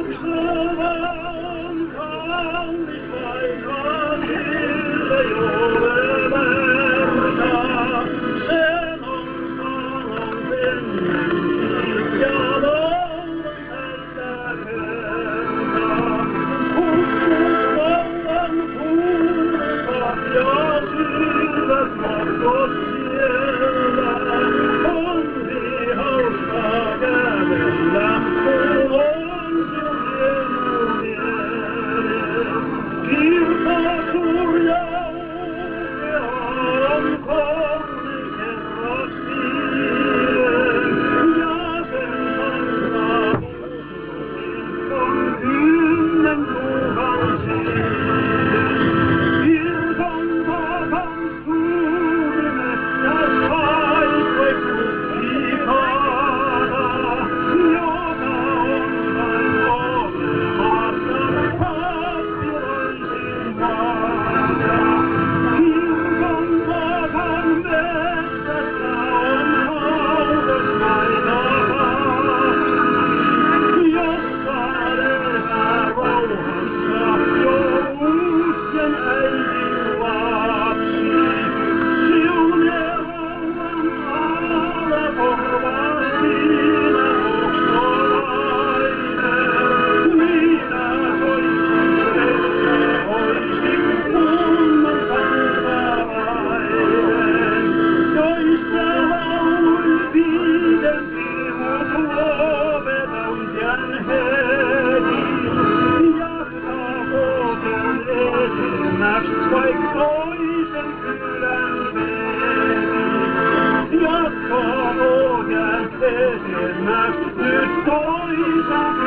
juoksevan kaunis vaikka sille ei ole merta. Sen on salon penninki ja laulan täyttä höntä. Hukkusvallan huusa ja syvät matkot siellä. On niin hauskaa kävellä, kun on sun hieno mieles. Kirkas surja ukea on kaunis herras siihen, ja sen kanssa puhutin on 10 000. Kirkon takan suuri metsäs haikais kukkikana, joka on vain olemassa pappiroisin maassa. Kirkon takan metsässä on haudas naina lapsi, jossa elää rauhassa jouluksen äidin lapsi. Siunee rauhan alla korvaa sinä oksolainen. Minä soisin että oisin kunnon kansalainen. Joissa lauluin viiden sivut lopetan pian heti. Jatkaa koton edemmäks vaik toisen kylän veti. Jatkaa koton edemmäks nyt toisen